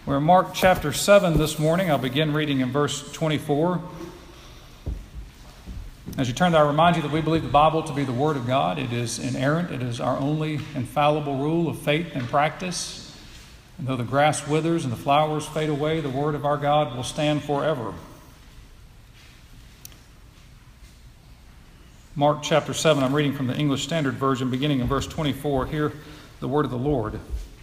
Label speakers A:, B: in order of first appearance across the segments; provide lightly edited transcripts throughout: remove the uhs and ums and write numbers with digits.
A: We're in Mark chapter 7 this morning. I'll begin reading in verse 24. As you turn there, I remind you that we believe the Bible to be the Word of God. It is inerrant. It is our only infallible rule of faith and practice. And though the grass withers and the flowers fade away, the Word of our God will stand forever. Mark chapter 7, I'm reading from the English Standard Version, beginning in verse 24. Hear the word of the Lord.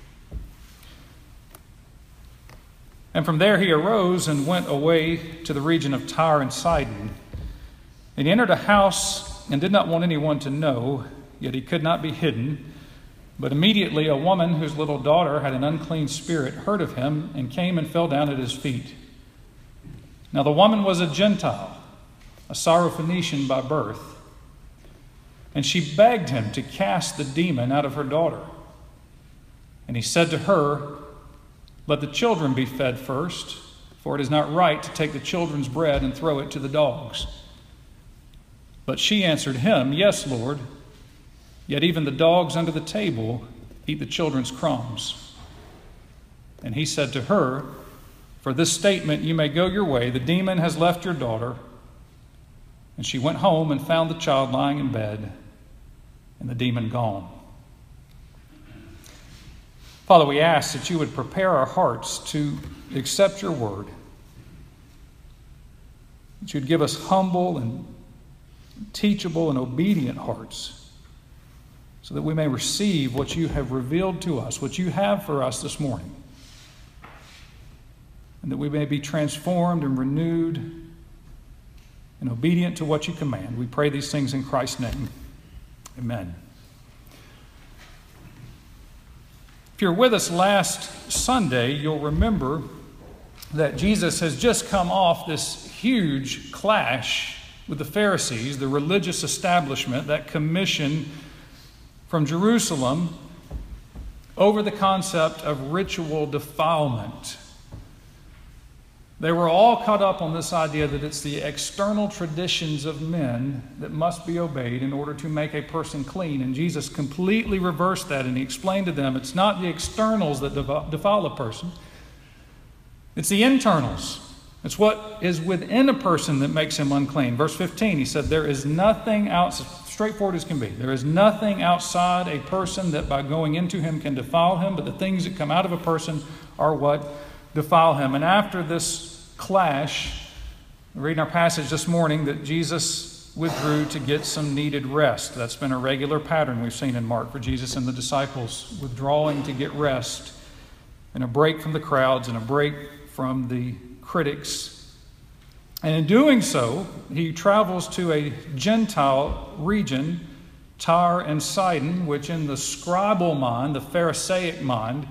A: And from there he arose and went away to the region of Tyre and Sidon. And he entered a house and did not want anyone to know, yet he could not be hidden. But immediately a woman whose little daughter had an unclean spirit heard of him and came and fell down at his feet. Now the woman was a Gentile, a Syrophoenician by birth. And she begged him to cast the demon out of her daughter. And he said to her, "Let the children be fed first, for it is not right to take the children's bread and throw it to the dogs." But she answered him, "Yes, Lord, yet even the dogs under the table eat the children's crumbs." And he said to her, "For this statement you may go your way. The demon has left your daughter." And she went home and found the child lying in bed and the demon gone. Father, we ask that you would prepare our hearts to accept your word. That you'd give us humble and teachable and obedient hearts so that we may receive what you have revealed to us, what you have for us this morning. And that we may be transformed and renewed and obedient to what you command. We pray these things in Christ's name. Amen. If you're with us last Sunday, you'll remember that Jesus has just come off this huge clash with the Pharisees, the religious establishment, that commission from Jerusalem over the concept of ritual defilement. They were all caught up on this idea that it's the external traditions of men that must be obeyed in order to make a person clean. And Jesus completely reversed that, and he explained to them it's not the externals that defile a person. It's the internals. It's what is within a person that makes him unclean. Verse 15, he said, "There is nothing outside," straightforward as can be, "there is nothing outside a person that by going into him can defile him, but the things that come out of a person are what defile him." And after this clash, we read in our passage this morning that Jesus withdrew to get some needed rest. That's been a regular pattern we've seen in Mark for Jesus and the disciples, withdrawing to get rest and a break from the crowds and a break from the critics. And in doing so, he travels to a Gentile region, Tyre and Sidon, which in the scribal mind, the Pharisaic mind,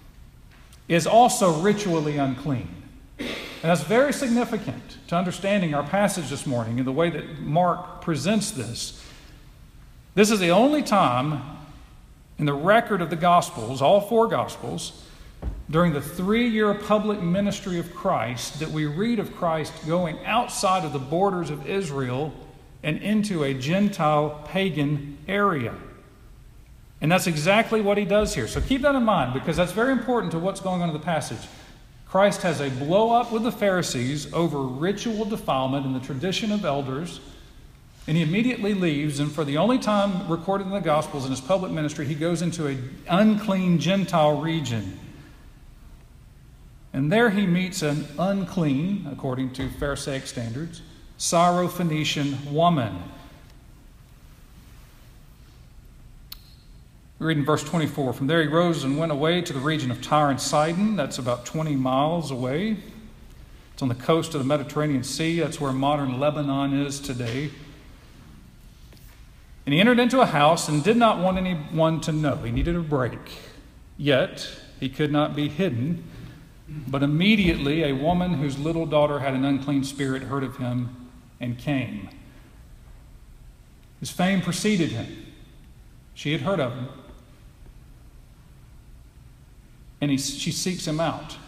A: is also ritually unclean. And that's very significant to understanding our passage this morning and the way that Mark presents this. This is the only time in the record of the Gospels, all four Gospels, during the 3-year public ministry of Christ, that we read of Christ going outside of the borders of Israel and into a Gentile pagan area. And that's exactly what he does here. So keep that in mind, because that's very important to what's going on in the passage. Christ has a blow-up with the Pharisees over ritual defilement and the tradition of elders, and he immediately leaves, and for the only time recorded in the Gospels in his public ministry, he goes into an unclean Gentile region. And there he meets an unclean, according to Pharisaic standards, Syrophoenician woman. We read in verse 24, "From there he rose and went away to the region of Tyre and Sidon." That's about 20 miles away. It's on the coast of the Mediterranean Sea. That's where modern Lebanon is today. And he entered into a house and did not want anyone to know. He needed a break. Yet he could not be hidden. But immediately a woman whose little daughter had an unclean spirit heard of him and came. His fame preceded him. She had heard of him. And she seeks him out.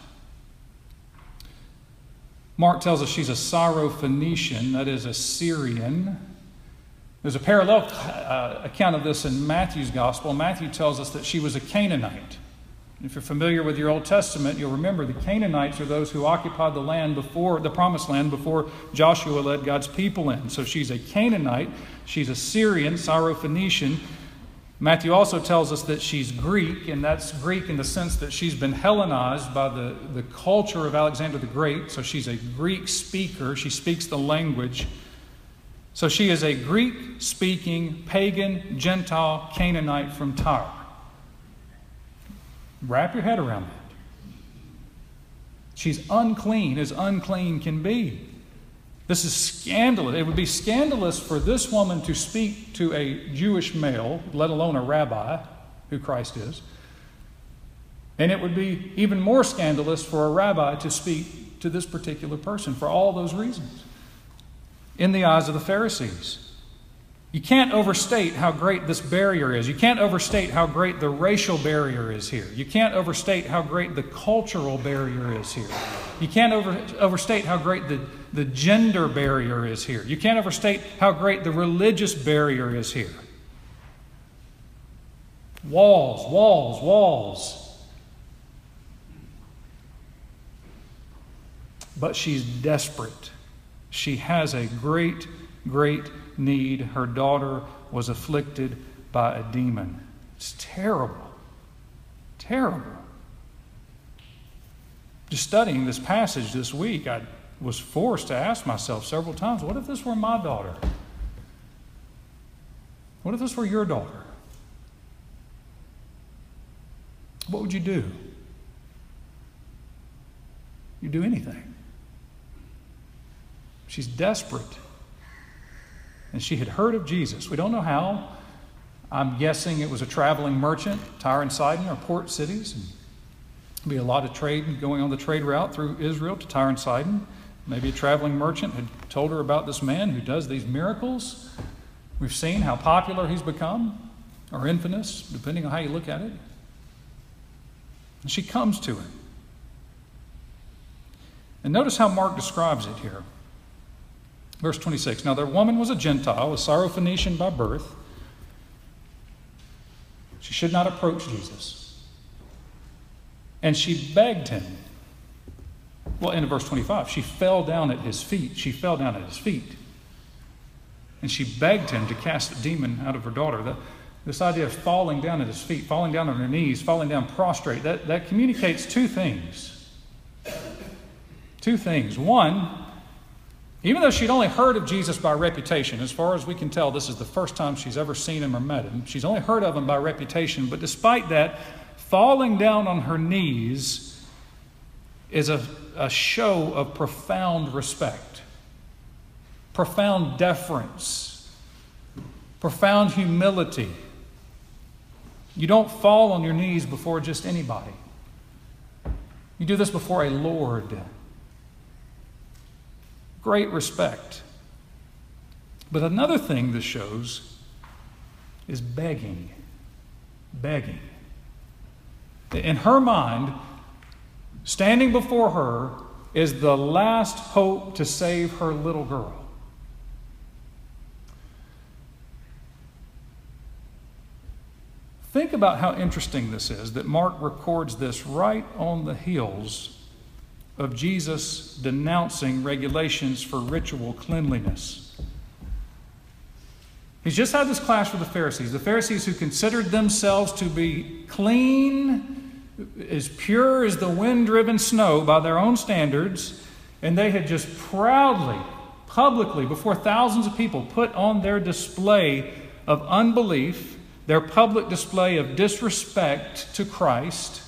A: Mark tells us she's a Syrophoenician, that is a Syrian. There's a parallel account of this in Matthew's gospel. Matthew tells us that she was a Canaanite. If you're familiar with your Old Testament, you'll remember the Canaanites are those who occupied the land before the promised land before Joshua led God's people in. So she's a Canaanite, she's a Syrian, Syrophoenician. Matthew also tells us that she's Greek, and that's Greek in the sense that she's been Hellenized by the culture of Alexander the Great. So she's a Greek speaker. She speaks the language. So she is a Greek-speaking, pagan, Gentile Canaanite from Tyre. Wrap your head around that. She's unclean as unclean can be. This is scandalous. It would be scandalous for this woman to speak to a Jewish male, let alone a rabbi, who Christ is. And it would be even more scandalous for a rabbi to speak to this particular person for all those reasons. In the eyes of the Pharisees. You can't overstate how great this barrier is. You can't overstate how great the racial barrier is here. You can't overstate how great the cultural barrier is here. You can't overstate how great the gender barrier is here. You can't overstate how great the religious barrier is here. Walls, walls, walls. But she's desperate. She has a great, great need. Her daughter was afflicted by a demon. It's terrible. Terrible. Just studying this passage this week, I was forced to ask myself several times, what if this were my daughter? What if this were your daughter? What would you do? You'd do anything. She's desperate. And she had heard of Jesus. We don't know how. I'm guessing it was a traveling merchant. Tyre and Sidon are port cities. And there'll be a lot of trade going on the trade route through Israel to Tyre and Sidon. Maybe a traveling merchant had told her about this man who does these miracles. We've seen how popular he's become, or infamous, depending on how you look at it. And she comes to him. And notice how Mark describes it here. Verse 26, now their woman was a Gentile, a Syrophoenician by birth. She should not approach Jesus. And she begged him. Well, in verse 25, she fell down at his feet. She fell down at his feet. And she begged him to cast the demon out of her daughter. This idea of falling down at his feet, falling down on her knees, falling down prostrate, that communicates two things. Two things. One, even though she'd only heard of Jesus by reputation, as far as we can tell, this is the first time she's ever seen him or met him. She's only heard of him by reputation, but despite that, falling down on her knees is a show of profound respect, profound deference, profound humility. You don't fall on your knees before just anybody. You do this before a Lord. Great respect. But another thing this shows is begging. Begging. In her mind, standing before her is the last hope to save her little girl. Think about how interesting this is that Mark records this right on the heels of Jesus denouncing regulations for ritual cleanliness. He's just had this clash with the Pharisees who considered themselves to be clean, as pure as the wind-driven snow by their own standards, and they had just proudly, publicly, before thousands of people, put on their display of unbelief, their public display of disrespect to Christ.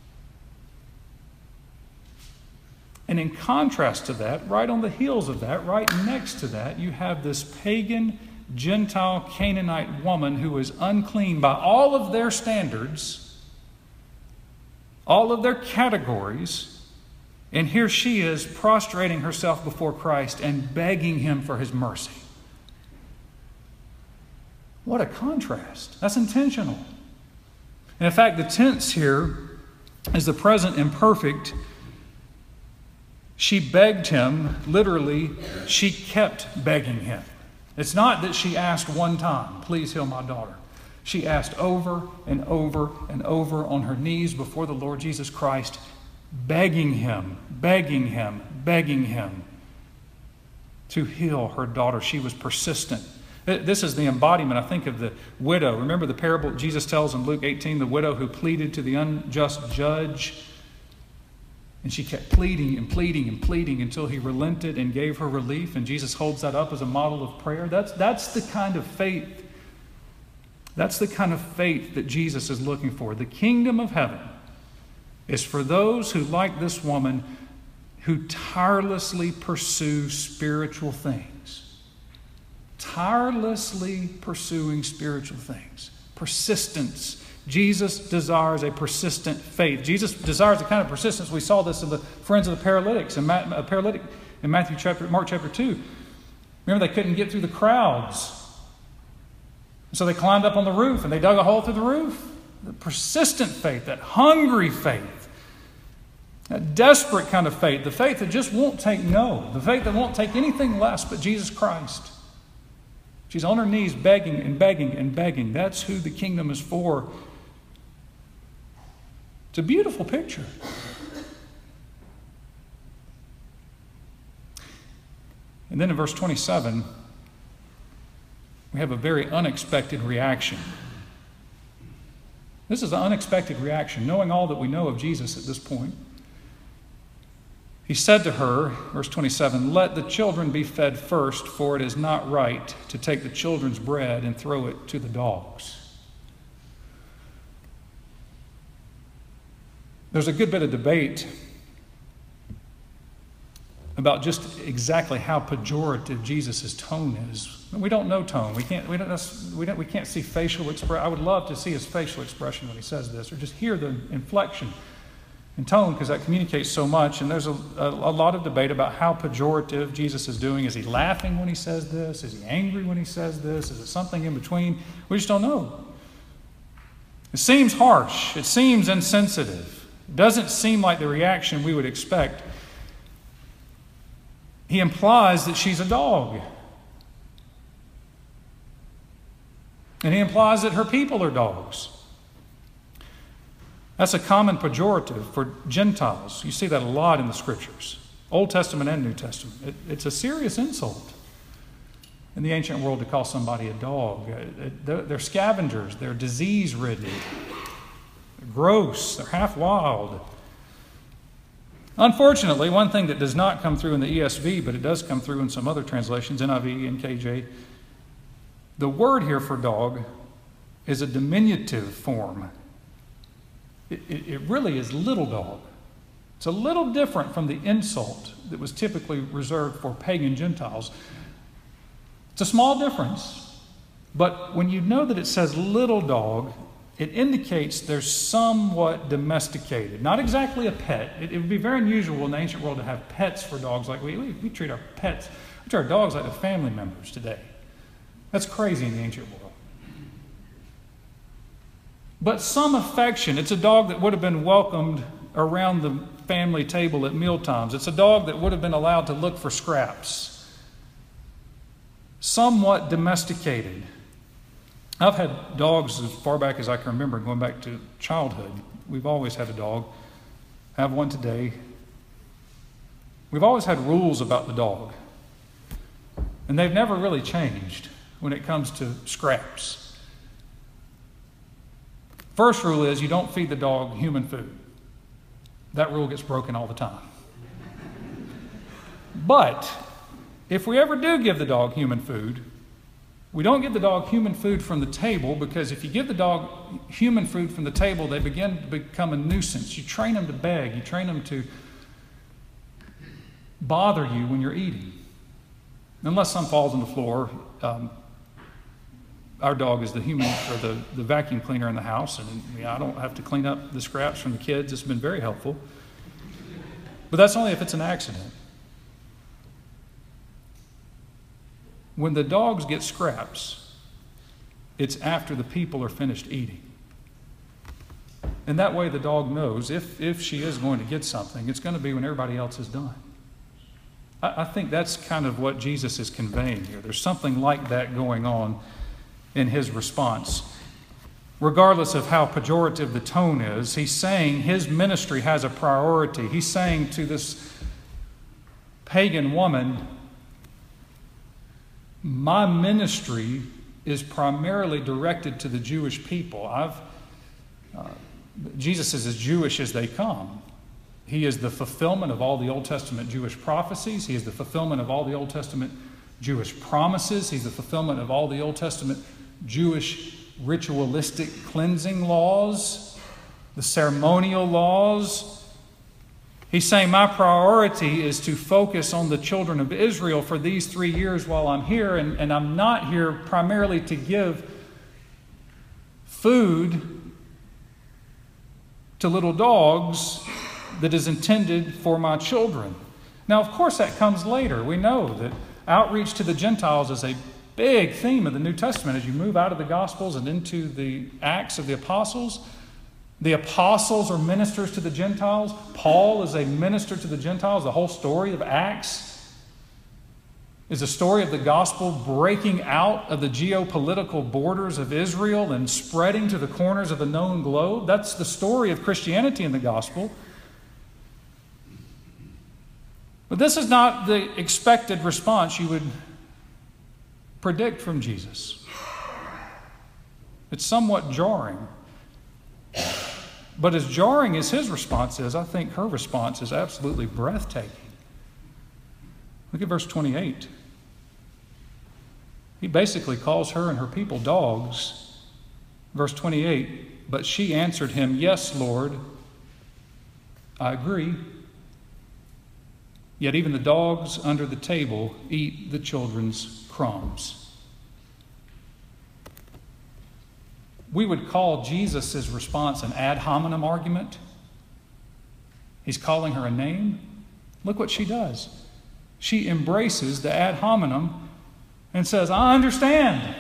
A: And in contrast to that, right on the heels of that, right next to that, you have this pagan, Gentile, Canaanite woman who is unclean by all of their standards, all of their categories, and here she is prostrating herself before Christ and begging him for his mercy. What a contrast. That's intentional. And in fact, the tense here is the present imperfect. She begged him, literally, she kept begging him. It's not that she asked one time, please heal my daughter. She asked over and over and over on her knees before the Lord Jesus Christ, begging Him to heal her daughter. She was persistent. This is the embodiment, I think, of the widow. Remember the parable Jesus tells in Luke 18, the widow who pleaded to the unjust judge. And she kept pleading and pleading and pleading until He relented and gave her relief. And Jesus holds that up as a model of prayer. That's the kind of faith. That's the kind of faith that Jesus is looking for. The kingdom of heaven is for those who, like this woman, who tirelessly pursue spiritual things. Tirelessly pursuing spiritual things. Persistence. Jesus desires a persistent faith. Jesus desires the kind of persistence. We saw this in the friends of the paralytics in Mark chapter 2. Remember, they couldn't get through the crowds. So they climbed up on the roof and they dug a hole through the roof. The persistent faith, that hungry faith, that desperate kind of faith, the faith that just won't take no, the faith that won't take anything less but Jesus Christ. She's on her knees begging and begging and begging. That's who the kingdom is for. It's a beautiful picture. And then in verse 27, we have a very unexpected reaction. This is an unexpected reaction, knowing all that we know of Jesus at this point. He said to her, verse 27, "Let the children be fed first, for it is not right to take the children's bread and throw it to the dogs." There's a good bit of debate about just exactly how pejorative Jesus' tone is. We don't know tone. We can't see facial expression. I would love to see his facial expression when he says this, or just hear the inflection and tone, because that communicates so much. And there's a lot of debate about how pejorative Jesus is doing. Is he laughing when he says this? Is he angry when he says this? Is it something in between? We just don't know. It seems harsh. It seems insensitive. It doesn't seem like the reaction we would expect. He implies that she's a dog. And he implies that her people are dogs. That's a common pejorative for Gentiles. You see that a lot in the Scriptures, Old Testament and New Testament. It's a serious insult in the ancient world to call somebody a dog. They're scavengers. They're disease-ridden. They're gross. They're half-wild. Unfortunately, one thing that does not come through in the ESV, but it does come through in some other translations, NIV and KJ, the word here for dog is a diminutive form. It really is little dog. It's a little different from the insult that was typically reserved for pagan Gentiles. It's a small difference, but when you know that it says little dog, it indicates they're somewhat domesticated. Not exactly a pet. It would be very unusual in the ancient world to have pets for dogs. Like we treat our pets, we treat our dogs like they're family members today. That's crazy in the ancient world. But some affection. It's a dog that would have been welcomed around the family table at mealtimes. It's a dog that would have been allowed to look for scraps. Somewhat domesticated. I've had dogs as far back as I can remember, going back to childhood. We've always had a dog. I have one today. We've always had rules about the dog. And they've never really changed when it comes to scraps. First rule is you don't feed the dog human food. That rule gets broken all the time. But if we ever do give the dog human food, we don't give the dog human food from the table, because if you give the dog human food from the table, they begin to become a nuisance. You train them to beg. You train them to bother you when you're eating. Unless some falls on the floor, our dog is the human or the vacuum cleaner in the house, and I don't have to clean up the scraps from the kids. It's been very helpful. But that's only if it's an accident. When the dogs get scraps, it's after the people are finished eating. And that way the dog knows if she is going to get something, it's going to be when everybody else is done. I think that's kind of what Jesus is conveying here. There's something like that going on in his response. regardless of how pejorative the tone is. He's saying his ministry has a priority. He's saying to this pagan woman, my ministry is primarily directed to the Jewish people. Jesus is as Jewish as they come. He is the fulfillment of all the Old Testament Jewish prophecies. He is the fulfillment of all the Old Testament Jewish promises. He's the fulfillment of all the Old Testament Jewish ritualistic cleansing laws, the ceremonial laws. He's saying my priority is to focus on the children of Israel for these 3 years while I'm here, and I'm not here primarily to give food to little dogs that is intended for my children. Now, of course, that comes later. We know that outreach to the Gentiles is a big theme of the New Testament as you move out of the Gospels and into the Acts of the Apostles. The apostles are ministers to the Gentiles. Paul is a minister to the Gentiles. The whole story of Acts is a story of the gospel breaking out of the geopolitical borders of Israel and spreading to the corners of the known globe. That's the story of Christianity in the gospel. But this is not the expected response you would predict from Jesus. It's somewhat jarring. But as jarring as his response is, I think her response is absolutely breathtaking. Look at verse 28. He basically calls her and her people dogs. Verse 28, but she answered him, yes, Lord, I agree. Yet even the dogs under the table eat the children's crumbs. We would call Jesus' response an ad hominem argument. He's calling her a name. Look what she does. She embraces the ad hominem and says, I understand.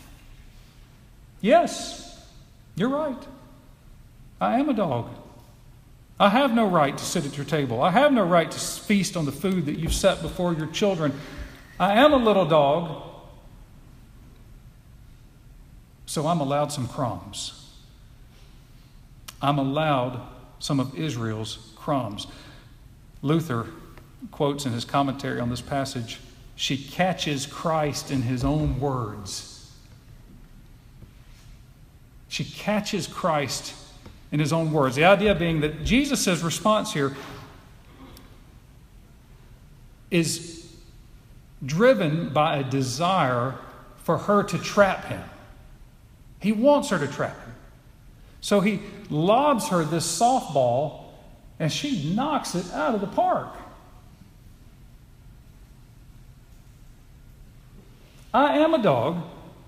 A: Yes, you're right. I am a dog. I have no right to sit at your table. I have no right to feast on the food that you've set before your children. I am a little dog. So I'm allowed some crumbs. I'm allowed some of Israel's crumbs. Luther quotes in his commentary on this passage, she catches Christ in his own words. She catches Christ in his own words. The idea being that Jesus' response here is driven by a desire for her to trap him. He wants her to trap him. So he lobs her this softball, and she knocks it out of the park. I am a dog.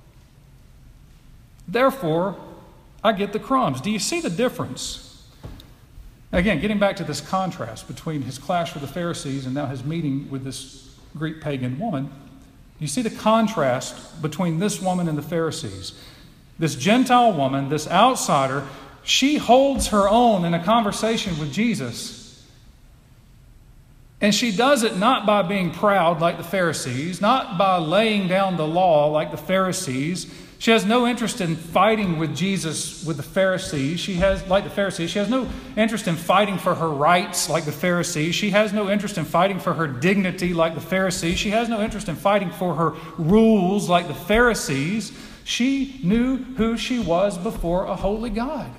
A: Therefore, I get the crumbs. Do you see the difference? Again, getting back to this contrast between his clash with the Pharisees and now his meeting with this Greek pagan woman, you see the contrast between this woman and the Pharisees. This Gentile woman, this outsider, she holds her own in a conversation with Jesus. And she does it not by being proud like the Pharisees, not by laying down the law like the Pharisees. She has no interest in fighting with Jesus with the Pharisees. She has no interest in fighting for her rights like the Pharisees. She has no interest in fighting for her dignity like the Pharisees. She has no interest in fighting for her rules like the Pharisees. She knew who she was before a holy God.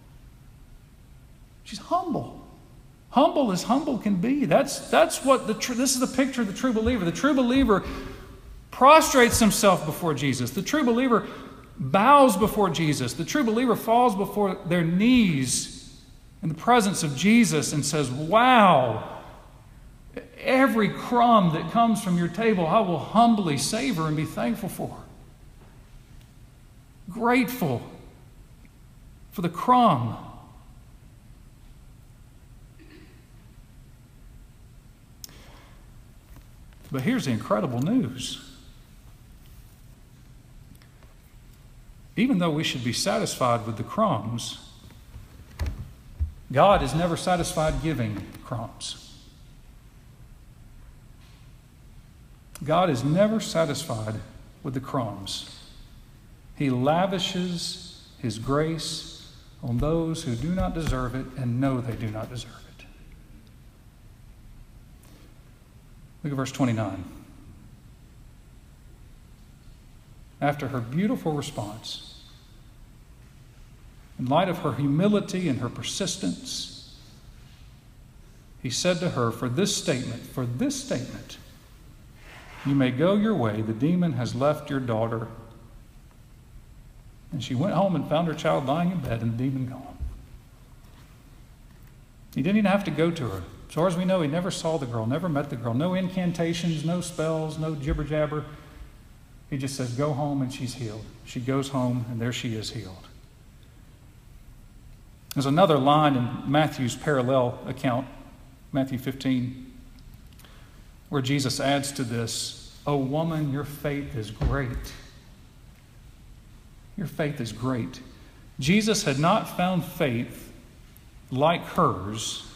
A: She's humble. Humble as humble can be. That's what this is the picture of the true believer. The true believer prostrates himself before Jesus. The true believer bows before Jesus. The true believer falls before their knees in the presence of Jesus and says, wow, every crumb that comes from your table, I will humbly savor and be thankful for. Grateful for the crumb. But here's the incredible news. Even though we should be satisfied with the crumbs, God is never satisfied giving crumbs. God is never satisfied with the crumbs. He lavishes His grace on those who do not deserve it and know they do not deserve it. Look at verse 29. After her beautiful response, in light of her humility and her persistence, He said to her, for this statement, you may go your way. The demon has left your daughter. And she went home and found her child lying in bed and the demon gone. He didn't even have to go to her. As far as we know, he never saw the girl, never met the girl. No incantations, no spells, no jibber-jabber. He just says, go home, and she's healed. She goes home, and there she is healed. There's another line in Matthew's parallel account, Matthew 15, where Jesus adds to this, "O woman, your faith is great." Your faith is great. Jesus had not found faith like hers.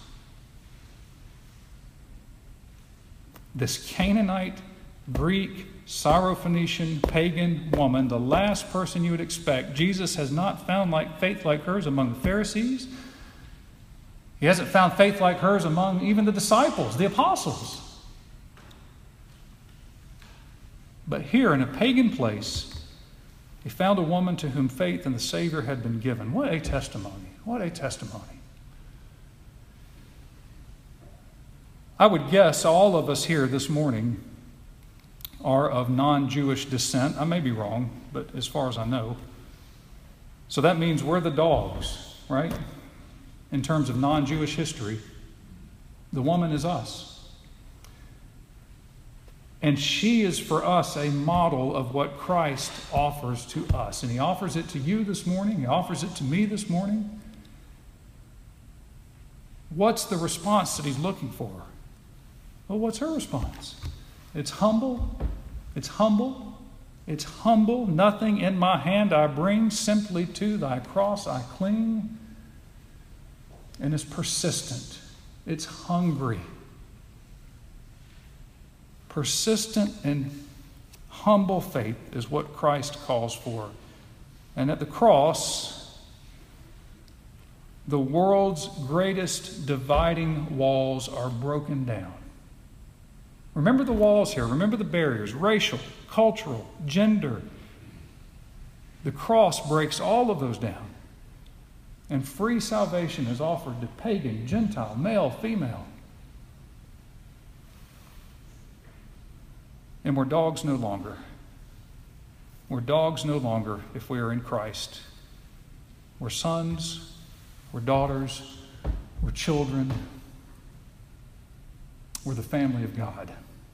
A: This Canaanite, Greek, Syrophoenician, pagan woman, the last person you would expect, Jesus has not found faith like hers among the Pharisees. He hasn't found faith like hers among even the disciples, the apostles. But here in a pagan place, he found a woman to whom faith in the Savior had been given. What a testimony. What a testimony. I would guess all of us here this morning are of non-Jewish descent. I may be wrong, but as far as I know. So that means we're the dogs, right? In terms of non-Jewish history, the woman is us. And she is for us a model of what Christ offers to us. And He offers it to you this morning. He offers it to me this morning. What's the response that He's looking for? Well, what's her response? It's humble. It's humble. It's humble. Nothing in my hand I bring, simply to thy cross I cling. And it's persistent. It's hungry. Persistent and humble faith is what Christ calls for. And at the cross, the world's greatest dividing walls are broken down. Remember the walls here. Remember the barriers, racial, cultural, gender. The cross breaks all of those down. And free salvation is offered to pagan, Gentile, male, female. And we're dogs no longer. We're dogs no longer if we are in Christ. We're sons, we're daughters, we're children. We're the family of God.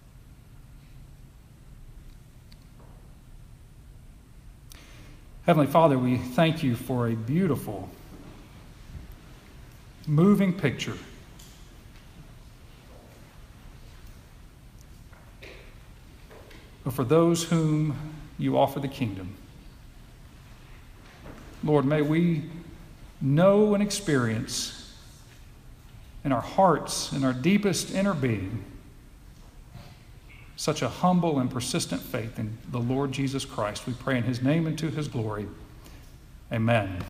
A: Heavenly Father, we thank You for a beautiful, moving picture but for those whom You offer the kingdom. Lord, may we know and experience in our hearts, in our deepest inner being, such a humble and persistent faith in the Lord Jesus Christ. We pray in His name and to His glory. Amen.